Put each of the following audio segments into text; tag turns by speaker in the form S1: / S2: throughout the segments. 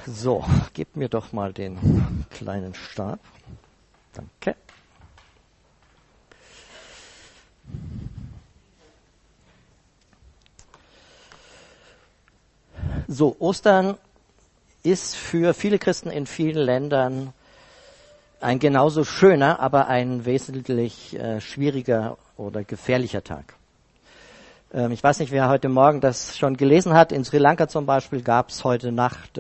S1: So, gib mir doch mal den kleinen Stab. Danke. So, Ostern ist für viele Christen in vielen Ländern ein genauso schöner, aber ein wesentlich schwieriger oder gefährlicher Tag. Ich weiß nicht, wer heute Morgen das schon gelesen hat. In Sri Lanka zum Beispiel gab es heute Nacht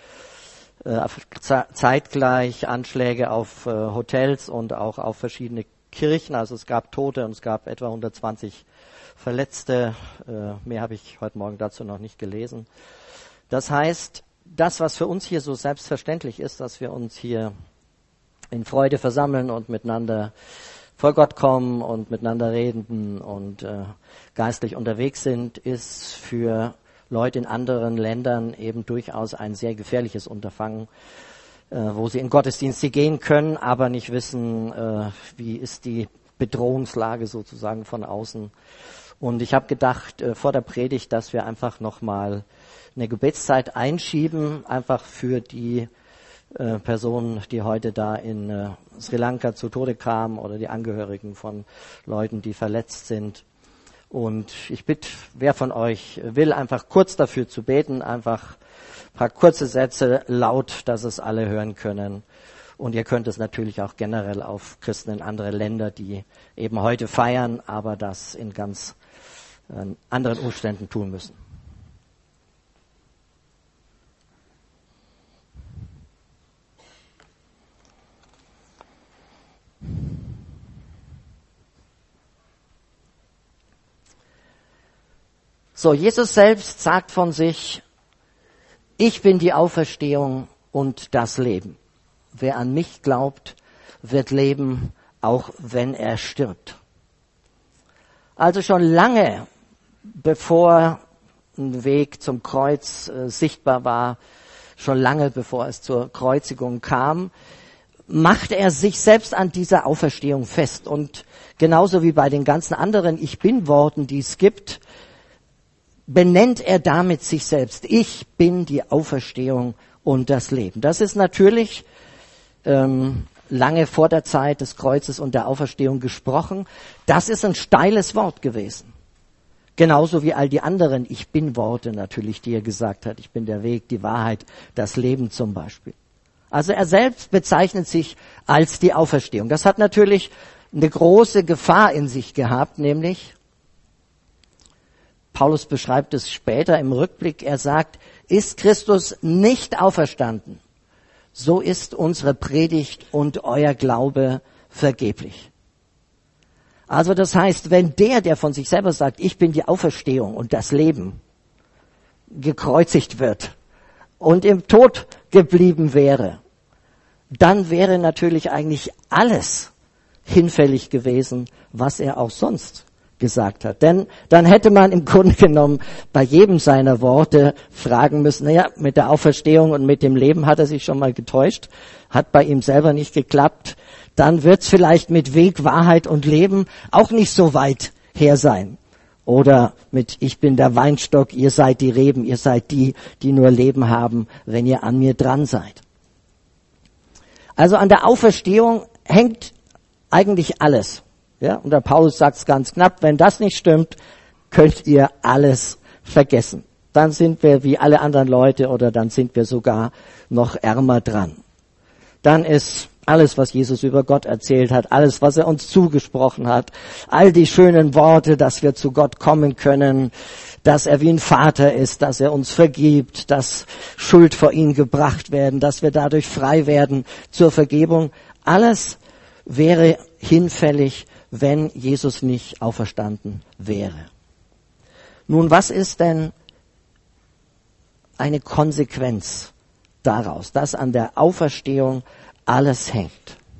S1: zeitgleich Anschläge auf Hotels und auch auf verschiedene Kirchen. Also es gab Tote und es gab etwa 120 Verletzte. Mehr habe ich heute Morgen dazu noch nicht gelesen. Das heißt, das, was für uns hier so selbstverständlich ist, dass wir uns hier in Freude versammeln und miteinander vor Gott kommen und miteinander reden und geistlich unterwegs sind, ist für Leute in anderen Ländern eben durchaus ein sehr gefährliches Unterfangen, wo sie in Gottesdienste gehen können, aber nicht wissen, wie ist die Bedrohungslage sozusagen von außen. Und ich habe gedacht, vor der Predigt, dass wir einfach nochmal eine Gebetszeit einschieben, einfach für die Personen, die heute da in Sri Lanka zu Tode kamen oder die Angehörigen von Leuten, die verletzt sind. Und ich bitte, wer von euch will, einfach kurz dafür zu beten, einfach ein paar kurze Sätze laut, dass es alle hören können. Und ihr könnt es natürlich auch generell auf Christen in andere Länder, die eben heute feiern, aber das in ganz anderen Umständen tun müssen. So, Jesus selbst sagt von sich, ich bin die Auferstehung und das Leben. Wer an mich glaubt, wird leben, auch wenn er stirbt. Also schon lange, bevor ein Weg zum Kreuz sichtbar war, schon lange bevor es zur Kreuzigung kam, machte er sich selbst an dieser Auferstehung fest. Und genauso wie bei den ganzen anderen Ich-Bin-Worten, die es gibt, benennt er damit sich selbst. Ich bin die Auferstehung und das Leben. Das ist natürlich lange vor der Zeit des Kreuzes und der Auferstehung gesprochen. Das ist ein steiles Wort gewesen. Genauso wie all die anderen Ich-Bin-Worte natürlich, die er gesagt hat. Ich bin der Weg, die Wahrheit, das Leben zum Beispiel. Also er selbst bezeichnet sich als die Auferstehung. Das hat natürlich eine große Gefahr in sich gehabt, nämlich Paulus beschreibt es später im Rückblick. Er sagt, ist Christus nicht auferstanden, so ist unsere Predigt und euer Glaube vergeblich. Also das heißt, wenn der von sich selber sagt, ich bin die Auferstehung und das Leben, gekreuzigt wird und im Tod geblieben wäre, dann wäre natürlich eigentlich alles hinfällig gewesen, was er auch sonst gesagt hat. Denn dann hätte man im Grunde genommen bei jedem seiner Worte fragen müssen, naja, mit der Auferstehung und mit dem Leben hat er sich schon mal getäuscht, hat bei ihm selber nicht geklappt, dann wird's vielleicht mit Weg, Wahrheit und Leben auch nicht so weit her sein. Oder mit ich bin der Weinstock, ihr seid die Reben, ihr seid die, die nur Leben haben, wenn ihr an mir dran seid. Also an der Auferstehung hängt eigentlich alles. Ja, und der Paulus sagt es ganz knapp, wenn das nicht stimmt, könnt ihr alles vergessen. Dann sind wir wie alle anderen Leute oder dann sind wir sogar noch ärmer dran. Dann ist alles, was Jesus über Gott erzählt hat, alles, was er uns zugesprochen hat, all die schönen Worte, dass wir zu Gott kommen können, dass er wie ein Vater ist, dass er uns vergibt, dass Schuld vor ihn gebracht werden, dass wir dadurch frei werden zur Vergebung. Alles wäre hinfällig, wenn Jesus nicht auferstanden wäre. Nun, was ist denn eine Konsequenz daraus, dass an der Auferstehung alles hängt?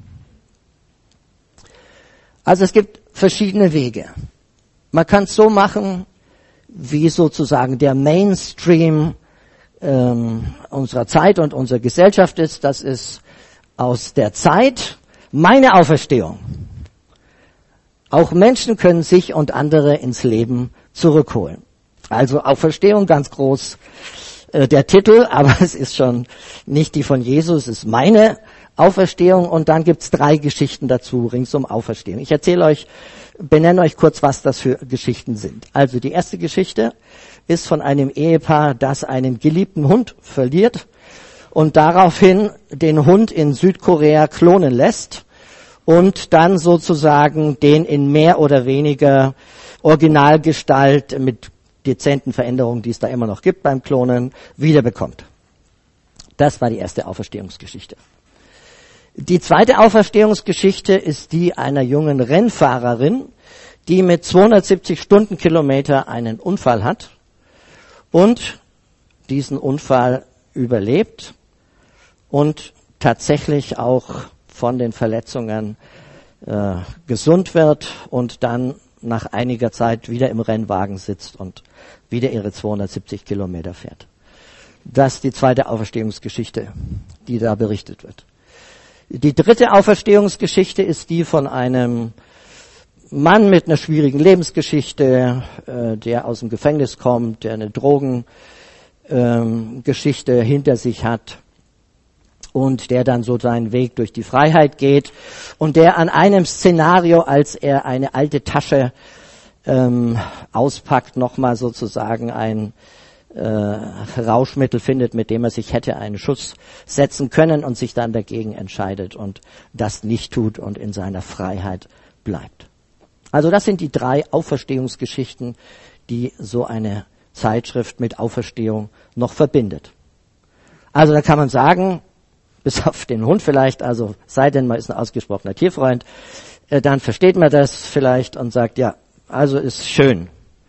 S1: Also es gibt verschiedene Wege. Man kann es so machen, wie sozusagen der Mainstream unserer Zeit und unserer Gesellschaft ist. Das ist aus der Zeit meine Auferstehung. Auch Menschen können sich und andere ins Leben zurückholen. Also Auferstehung ganz groß der Titel, aber es ist schon nicht die von Jesus, es ist meine Auferstehung. Und dann gibt's 3 Geschichten dazu, rings um Auferstehung. Ich benenne euch kurz, was das für Geschichten sind. Also die erste Geschichte ist von einem Ehepaar, das einen geliebten Hund verliert und daraufhin den Hund in Südkorea klonen lässt und dann sozusagen den in mehr oder weniger Originalgestalt mit dezenten Veränderungen, die es da immer noch gibt beim Klonen, wiederbekommt. Das war die erste Auferstehungsgeschichte. Die zweite Auferstehungsgeschichte ist die einer jungen Rennfahrerin, die mit 270 Stundenkilometer einen Unfall hat und diesen Unfall überlebt und tatsächlich auch von den Verletzungen gesund wird und dann nach einiger Zeit wieder im Rennwagen sitzt und wieder ihre 270 Kilometer fährt. Das ist die zweite Auferstehungsgeschichte, die da berichtet wird. Die dritte Auferstehungsgeschichte ist die von einem Mann mit einer schwierigen Lebensgeschichte, der aus dem Gefängnis kommt, der eine Drogengeschichte hinter sich hat und der dann so seinen Weg durch die Freiheit geht und der an einem Szenario, als er eine alte Tasche auspackt, nochmal sozusagen ein Rauschmittel findet, mit dem er sich hätte einen Schuss setzen können und sich dann dagegen entscheidet und das nicht tut und in seiner Freiheit bleibt. Also das sind die 3 Auferstehungsgeschichten, die so eine Zeitschrift mit Auferstehung noch verbindet. Also da kann man sagen, bis auf den Hund vielleicht, also sei denn man ist ein ausgesprochener Tierfreund, dann versteht man das vielleicht und sagt, ja, also ist schön.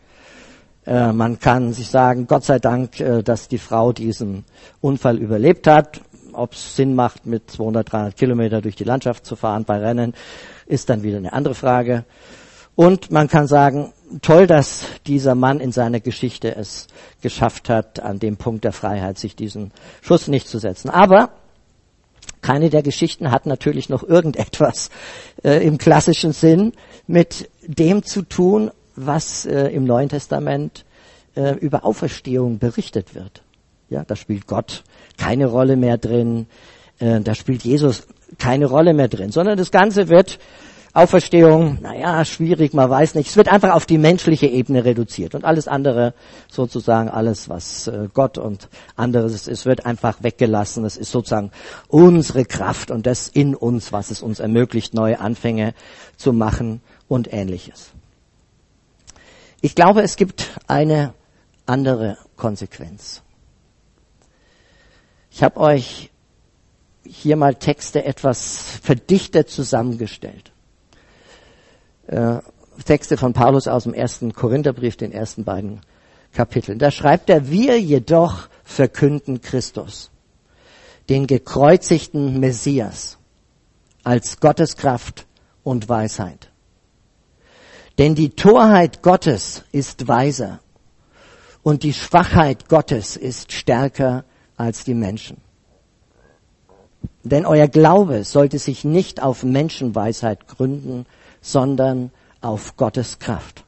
S1: Man kann sich sagen, Gott sei Dank, dass die Frau diesen Unfall überlebt hat. Ob es Sinn macht, mit 200, 300 Kilometer durch die Landschaft zu fahren bei Rennen, ist dann wieder eine andere Frage. Und man kann sagen, toll, dass dieser Mann in seiner Geschichte es geschafft hat, an dem Punkt der Freiheit sich diesen Schuss nicht zu setzen. Aber keine der Geschichten hat natürlich noch irgendetwas im klassischen Sinn mit dem zu tun, was im Neuen Testament über Auferstehung berichtet wird. Ja, da spielt Gott keine Rolle mehr drin, da spielt Jesus keine Rolle mehr drin, sondern das Ganze wird Auferstehung, schwierig, man weiß nicht, es wird einfach auf die menschliche Ebene reduziert und alles andere, sozusagen alles, was Gott und anderes ist, wird einfach weggelassen. Es ist sozusagen unsere Kraft und das in uns, was es uns ermöglicht, neue Anfänge zu machen und Ähnliches. Ich glaube, es gibt eine andere Konsequenz. Ich habe euch hier mal Texte etwas verdichtet zusammengestellt. Texte von Paulus aus dem 1. Korintherbrief, den ersten beiden Kapiteln. Da schreibt er, wir jedoch verkünden Christus, den gekreuzigten Messias, als Gottes Kraft und Weisheit. Denn die Torheit Gottes ist weiser und die Schwachheit Gottes ist stärker als die Menschen. Denn euer Glaube sollte sich nicht auf Menschenweisheit gründen, sondern auf Gottes Kraft.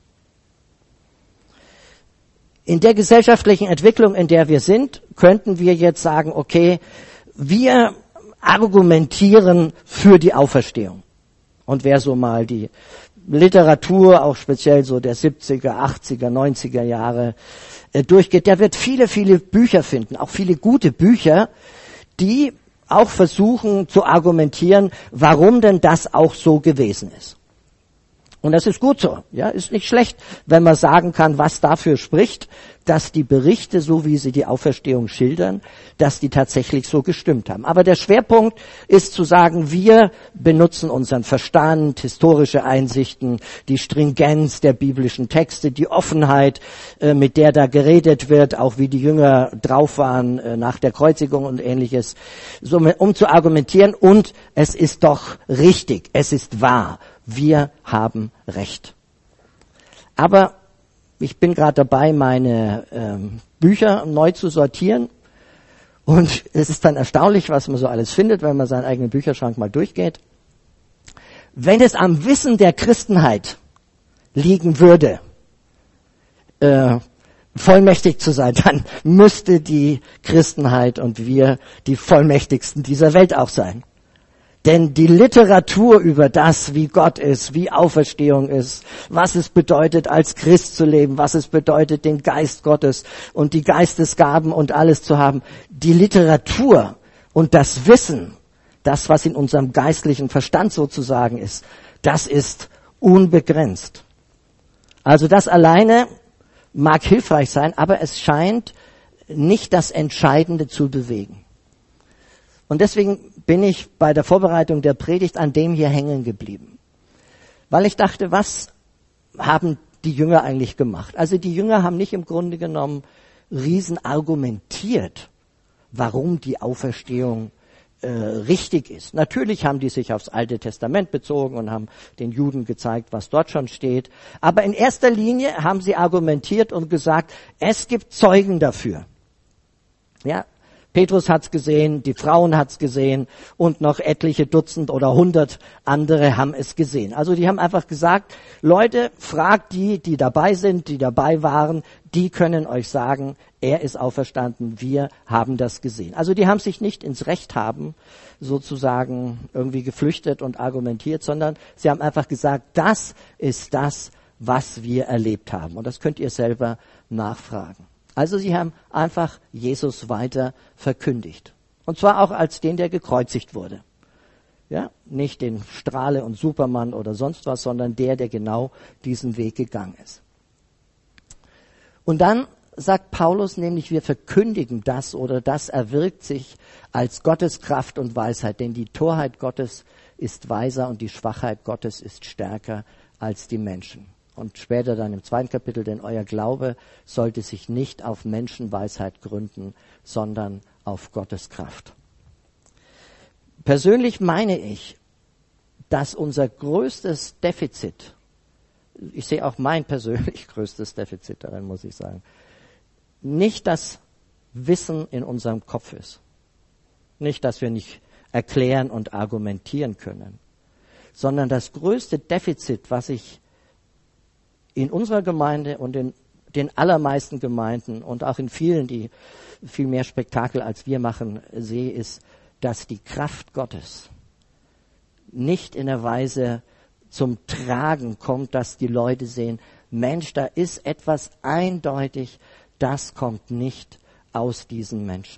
S1: In der gesellschaftlichen Entwicklung, in der wir sind, könnten wir jetzt sagen, okay, wir argumentieren für die Auferstehung. Und wer so mal die Literatur, auch speziell so der 70er, 80er, 90er Jahre durchgeht, der wird viele, viele Bücher finden, auch viele gute Bücher, die auch versuchen zu argumentieren, warum denn das auch so gewesen ist. Und das ist gut so, ja, ist nicht schlecht, wenn man sagen kann, was dafür spricht, dass die Berichte, so wie sie die Auferstehung schildern, dass die tatsächlich so gestimmt haben. Aber der Schwerpunkt ist zu sagen, wir benutzen unseren Verstand, historische Einsichten, die Stringenz der biblischen Texte, die Offenheit, mit der da geredet wird, auch wie die Jünger drauf waren nach der Kreuzigung und Ähnliches, so, um zu argumentieren. Und es ist doch richtig, es ist wahr. Wir haben Recht. Aber ich bin gerade dabei, meine Bücher neu zu sortieren. Und es ist dann erstaunlich, was man so alles findet, wenn man seinen eigenen Bücherschrank mal durchgeht. Wenn es am Wissen der Christenheit liegen würde, vollmächtig zu sein, dann müsste die Christenheit und wir die vollmächtigsten dieser Welt auch sein. Denn die Literatur über das, wie Gott ist, wie Auferstehung ist, was es bedeutet, als Christ zu leben, was es bedeutet, den Geist Gottes und die Geistesgaben und alles zu haben, die Literatur und das Wissen, das, was in unserem geistlichen Verstand sozusagen ist, das ist unbegrenzt. Also das alleine mag hilfreich sein, aber es scheint nicht das Entscheidende zu bewegen. Und deswegen bin ich bei der Vorbereitung der Predigt an dem hier hängen geblieben. Weil ich dachte, was haben die Jünger eigentlich gemacht? Also die Jünger haben nicht im Grunde genommen riesen argumentiert, warum die Auferstehung richtig ist. Natürlich haben die sich aufs Alte Testament bezogen und haben den Juden gezeigt, was dort schon steht. Aber in erster Linie haben sie argumentiert und gesagt, es gibt Zeugen dafür. Ja, Petrus hat's gesehen, die Frauen hat's gesehen und noch etliche Dutzend oder 100 andere haben es gesehen. Also die haben einfach gesagt, Leute, fragt die dabei sind, die dabei waren, die können euch sagen, er ist auferstanden, wir haben das gesehen. Also die haben sich nicht ins Recht haben, sozusagen irgendwie geflüchtet und argumentiert, sondern sie haben einfach gesagt, das ist das, was wir erlebt haben. Und das könnt ihr selber nachfragen. Also sie haben einfach Jesus weiter verkündigt. Und zwar auch als den, der gekreuzigt wurde. Ja, nicht den Strahle und Superman oder sonst was, sondern der genau diesen Weg gegangen ist. Und dann sagt Paulus nämlich, wir verkündigen das oder das erwirkt sich als Gottes Kraft und Weisheit, denn die Torheit Gottes ist weiser und die Schwachheit Gottes ist stärker als die Menschen. Und später dann im 2. Kapitel, denn euer Glaube sollte sich nicht auf Menschenweisheit gründen, sondern auf Gottes Kraft. Persönlich meine ich, dass unser größtes Defizit, ich sehe auch mein persönlich größtes Defizit darin, muss ich sagen, nicht das Wissen in unserem Kopf ist. Nicht, dass wir nicht erklären und argumentieren können, sondern das größte Defizit, was ich in unserer Gemeinde und in den allermeisten Gemeinden und auch in vielen, die viel mehr Spektakel als wir machen, sehe, ist, dass die Kraft Gottes nicht in der Weise zum Tragen kommt, dass die Leute sehen, Mensch, da ist etwas eindeutig, das kommt nicht aus diesen Menschen.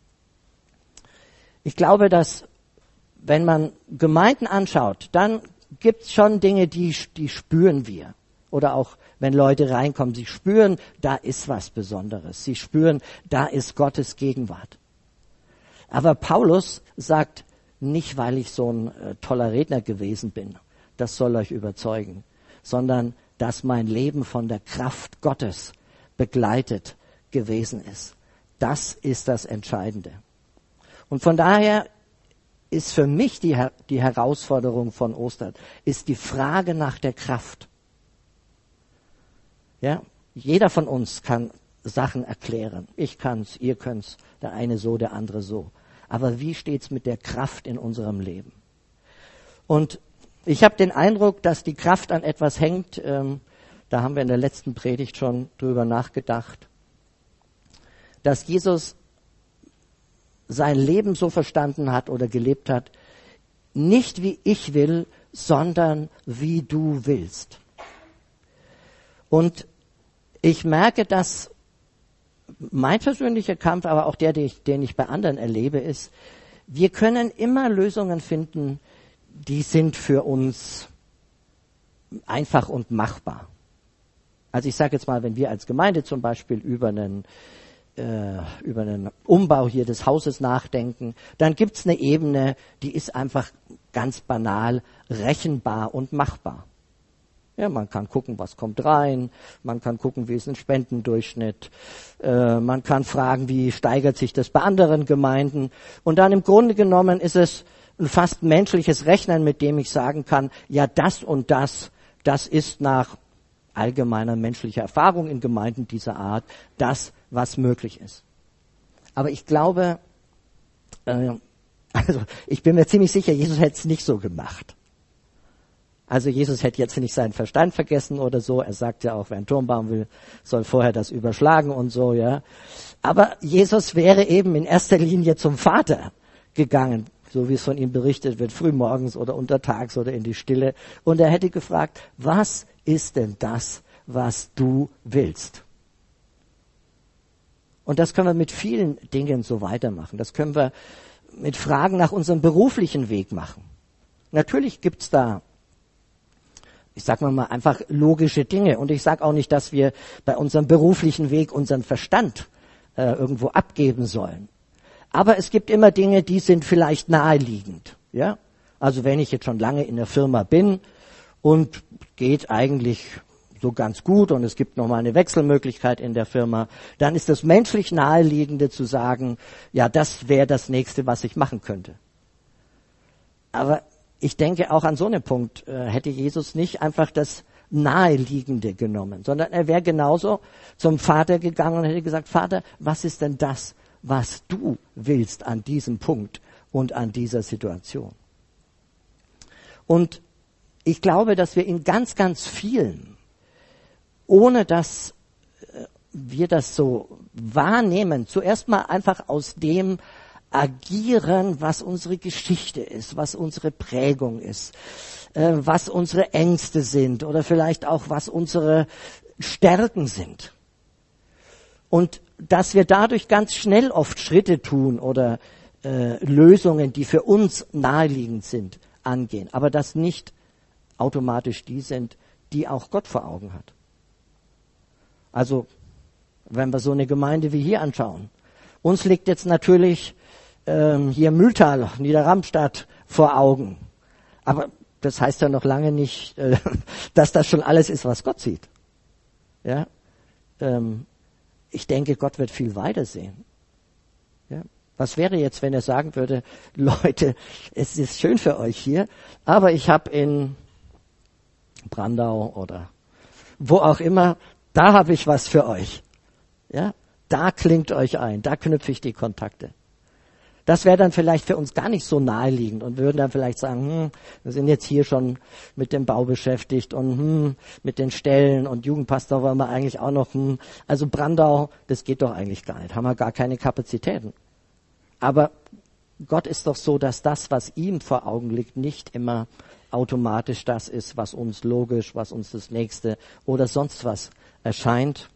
S1: Ich glaube, dass wenn man Gemeinden anschaut, dann gibt es schon Dinge, die spüren wir. Oder auch, wenn Leute reinkommen, sie spüren, da ist was Besonderes. Sie spüren, da ist Gottes Gegenwart. Aber Paulus sagt, nicht weil ich so ein toller Redner gewesen bin, das soll euch überzeugen, sondern dass mein Leben von der Kraft Gottes begleitet gewesen ist. Das ist das Entscheidende. Und von daher ist für mich die Herausforderung von Ostern, ist die Frage nach der Kraft. Ja, jeder von uns kann Sachen erklären. Ich kann's, ihr könnt's, der eine so, der andere so. Aber wie steht's mit der Kraft in unserem Leben? Und ich habe den Eindruck, dass die Kraft an etwas hängt. Da haben wir in der letzten Predigt schon drüber nachgedacht, dass Jesus sein Leben so verstanden hat oder gelebt hat, nicht wie ich will, sondern wie du willst. Und ich merke, dass mein persönlicher Kampf, aber auch der, den ich bei anderen erlebe, ist, wir können immer Lösungen finden, die sind für uns einfach und machbar. Also ich sage jetzt mal, wenn wir als Gemeinde zum Beispiel über einen Umbau hier des Hauses nachdenken, dann gibt's eine Ebene, die ist einfach ganz banal rechenbar und machbar. Ja, man kann gucken, was kommt rein, man kann gucken, wie ist ein Spendendurchschnitt, man kann fragen, wie steigert sich das bei anderen Gemeinden. Und dann im Grunde genommen ist es ein fast menschliches Rechnen, mit dem ich sagen kann, ja, das und das ist nach allgemeiner menschlicher Erfahrung in Gemeinden dieser Art das, was möglich ist. Aber ich glaube, also ich bin mir ziemlich sicher, Jesus hätte es nicht so gemacht. Also Jesus hätte jetzt nicht seinen Verstand vergessen oder so. Er sagt ja auch, wer einen Turm bauen will, soll vorher das überschlagen und so, ja. Aber Jesus wäre eben in erster Linie zum Vater gegangen, so wie es von ihm berichtet wird, frühmorgens oder untertags oder in die Stille. Und er hätte gefragt, was ist denn das, was du willst? Und das können wir mit vielen Dingen so weitermachen. Das können wir mit Fragen nach unserem beruflichen Weg machen. Natürlich gibt's da, ich sag mal einfach logische Dinge. Und ich sage auch nicht, dass wir bei unserem beruflichen Weg unseren Verstand irgendwo abgeben sollen. Aber es gibt immer Dinge, die sind vielleicht naheliegend. Ja? Also wenn ich jetzt schon lange in der Firma bin und geht eigentlich so ganz gut und es gibt nochmal eine Wechselmöglichkeit in der Firma, dann ist das menschlich Naheliegende zu sagen, ja, das wäre das Nächste, was ich machen könnte. Aber ich denke, auch an so einem Punkt hätte Jesus nicht einfach das Naheliegende genommen, sondern er wäre genauso zum Vater gegangen und hätte gesagt, Vater, was ist denn das, was du willst an diesem Punkt und an dieser Situation? Und ich glaube, dass wir in ganz, ganz vielen, ohne dass wir das so wahrnehmen, zuerst mal einfach aus dem agieren, was unsere Geschichte ist, was unsere Prägung ist, was unsere Ängste sind oder vielleicht auch was unsere Stärken sind. Und dass wir dadurch ganz schnell oft Schritte tun oder Lösungen, die für uns naheliegend sind, angehen. Aber dass nicht automatisch die sind, die auch Gott vor Augen hat. Also, wenn wir so eine Gemeinde wie hier anschauen. Uns liegt jetzt natürlich hier Mühltal, Niederramstadt vor Augen. Aber das heißt ja noch lange nicht, dass das schon alles ist, was Gott sieht. Ja? Ich denke, Gott wird viel weiter sehen. Ja? Was wäre jetzt, wenn er sagen würde, Leute, es ist schön für euch hier, aber ich habe in Brandau oder wo auch immer, da habe ich was für euch. Ja? Da klingt euch ein, da knüpfe ich die Kontakte. Das wäre dann vielleicht für uns gar nicht so naheliegend und wir würden dann vielleicht sagen, wir sind jetzt hier schon mit dem Bau beschäftigt und mit den Stellen und Jugendpastor wollen wir eigentlich auch noch, also Brandau, das geht doch eigentlich gar nicht, haben wir gar keine Kapazitäten. Aber Gott ist doch so, dass das, was ihm vor Augen liegt, nicht immer automatisch das ist, was uns logisch, was uns das Nächste oder sonst was erscheint.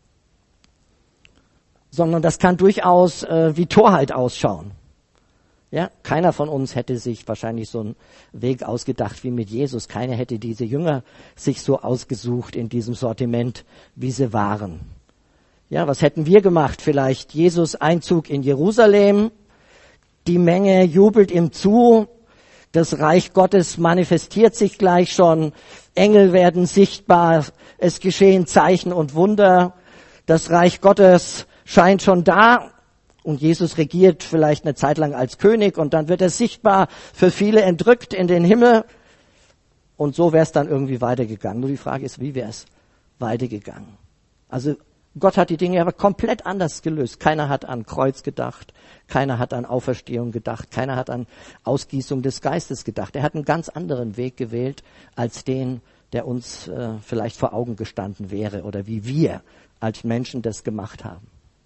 S1: Sondern das kann durchaus wie Torheit ausschauen. Ja, keiner von uns hätte sich wahrscheinlich so einen Weg ausgedacht wie mit Jesus. Keiner hätte diese Jünger sich so ausgesucht in diesem Sortiment, wie sie waren. Ja, was hätten wir gemacht? Vielleicht Jesus Einzug in Jerusalem. Die Menge jubelt ihm zu. Das Reich Gottes manifestiert sich gleich schon. Engel werden sichtbar. Es geschehen Zeichen und Wunder. Das Reich Gottes scheint schon da. Und Jesus regiert vielleicht eine Zeit lang als König und dann wird er sichtbar für viele entrückt in den Himmel. Und so wäre es dann irgendwie weitergegangen. Nur die Frage ist, wie wäre es weitergegangen? Also Gott hat die Dinge aber komplett anders gelöst. Keiner hat an Kreuz gedacht, keiner hat an Auferstehung gedacht, keiner hat an Ausgießung des Geistes gedacht. Er hat einen ganz anderen Weg gewählt als den, der uns vielleicht vor Augen gestanden wäre oder wie wir als Menschen das gemacht haben.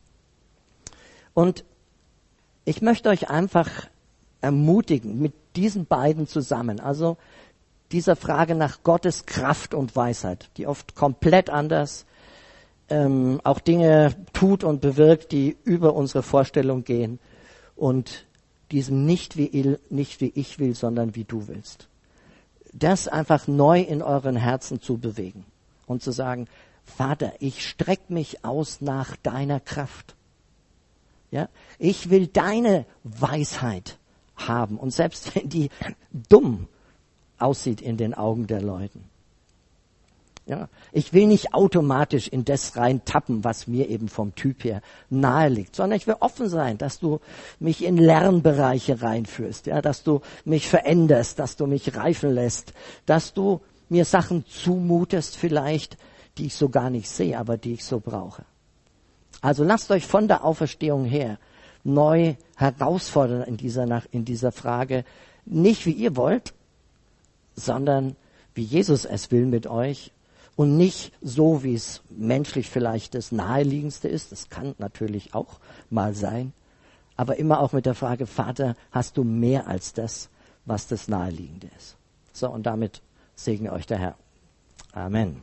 S1: Und ich möchte euch einfach ermutigen, mit diesen beiden zusammen, also dieser Frage nach Gottes Kraft und Weisheit, die oft komplett anders auch Dinge tut und bewirkt, die über unsere Vorstellung gehen, und diesem nicht wie ich will, sondern wie du willst. Das einfach neu in euren Herzen zu bewegen und zu sagen, Vater, ich strecke mich aus nach deiner Kraft. Ja, ich will deine Weisheit haben. Und selbst wenn die dumm aussieht in den Augen der Leuten. Ja, ich will nicht automatisch in das reintappen, was mir eben vom Typ her nahe liegt, sondern ich will offen sein, dass du mich in Lernbereiche reinführst, ja, dass du mich veränderst, dass du mich reifen lässt, dass du mir Sachen zumutest vielleicht, die ich so gar nicht sehe, aber die ich so brauche. Also lasst euch von der Auferstehung her neu herausfordern in dieser Frage, nicht wie ihr wollt, sondern wie Jesus es will mit euch und nicht so, wie es menschlich vielleicht das Naheliegendste ist. Das kann natürlich auch mal sein. Aber immer auch mit der Frage, Vater, hast du mehr als das, was das Naheliegende ist? So, und damit segne euch der Herr. Amen.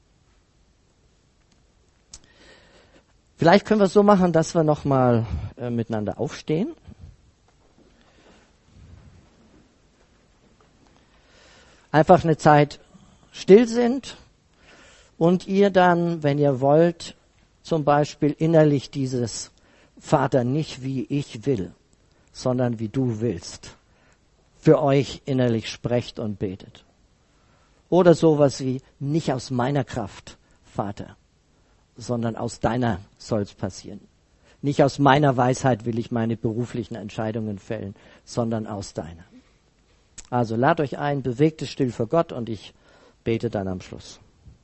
S1: Vielleicht können wir es so machen, dass wir nochmal miteinander aufstehen. Einfach eine Zeit still sind und ihr dann, wenn ihr wollt, zum Beispiel innerlich dieses Vater, nicht wie ich will, sondern wie du willst, für euch innerlich sprecht und betet. Oder sowas wie, nicht aus meiner Kraft, Vater, sondern aus deiner soll's passieren. Nicht aus meiner Weisheit will ich meine beruflichen Entscheidungen fällen, sondern aus deiner. Also lad euch ein, bewegt es still vor Gott und ich bete dann am Schluss.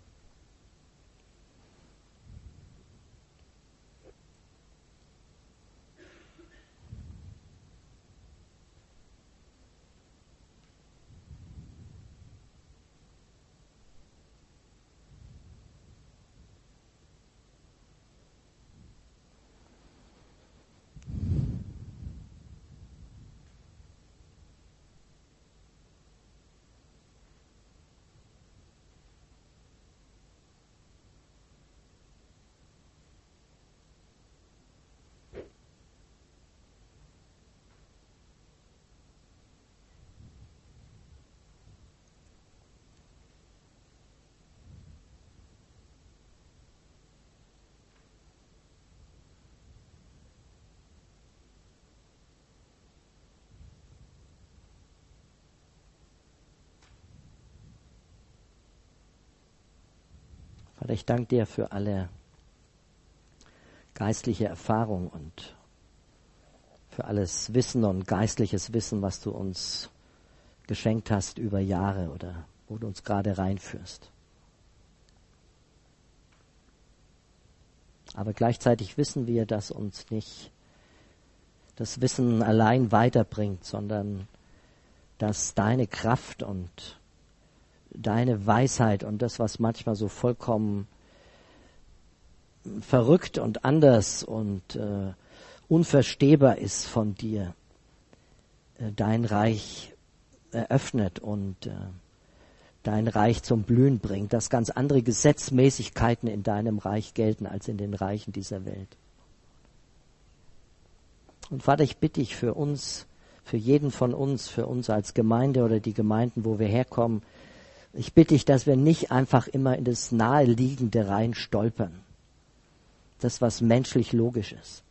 S1: Vater, ich danke dir für alle geistliche Erfahrung und für alles Wissen und geistliches Wissen, was du uns geschenkt hast über Jahre oder wo du uns gerade reinführst. Aber gleichzeitig wissen wir, dass uns nicht das Wissen allein weiterbringt, sondern dass deine Kraft und deine Weisheit und das, was manchmal so vollkommen verrückt und anders und unverstehbar ist von dir, dein Reich eröffnet und dein Reich zum Blühen bringt, dass ganz andere Gesetzmäßigkeiten in deinem Reich gelten als in den Reichen dieser Welt. Und Vater, ich bitte dich für uns, für jeden von uns, für uns als Gemeinde oder die Gemeinden, wo wir herkommen, ich bitte dich, dass wir nicht einfach immer in das Naheliegende rein stolpern. Das, was menschlich logisch ist.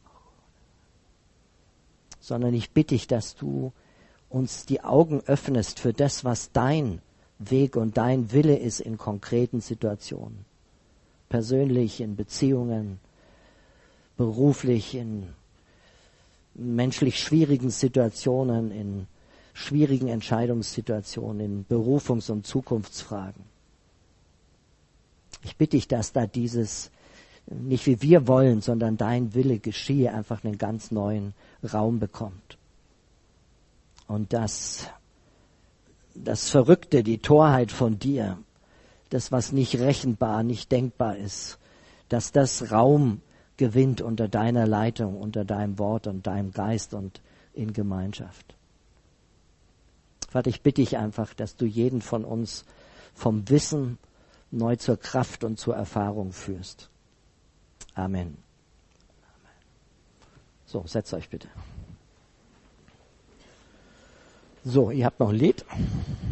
S1: Sondern ich bitte dich, dass du uns die Augen öffnest für das, was dein Weg und dein Wille ist in konkreten Situationen. Persönlich, in Beziehungen, beruflich, in menschlich schwierigen Situationen, in schwierigen Entscheidungssituationen, in Berufungs- und Zukunftsfragen. Ich bitte dich, dass da dieses, nicht wie wir wollen, sondern dein Wille geschehe, einfach einen ganz neuen Raum bekommt. Und dass das Verrückte, die Torheit von dir, das, was nicht rechenbar, nicht denkbar ist, dass das Raum gewinnt unter deiner Leitung, unter deinem Wort und deinem Geist und in Gemeinschaft. Vater, ich bitte dich einfach, dass du jeden von uns vom Wissen neu zur Kraft und zur Erfahrung führst. Amen. So, setzt euch bitte. So, ihr habt noch ein Lied.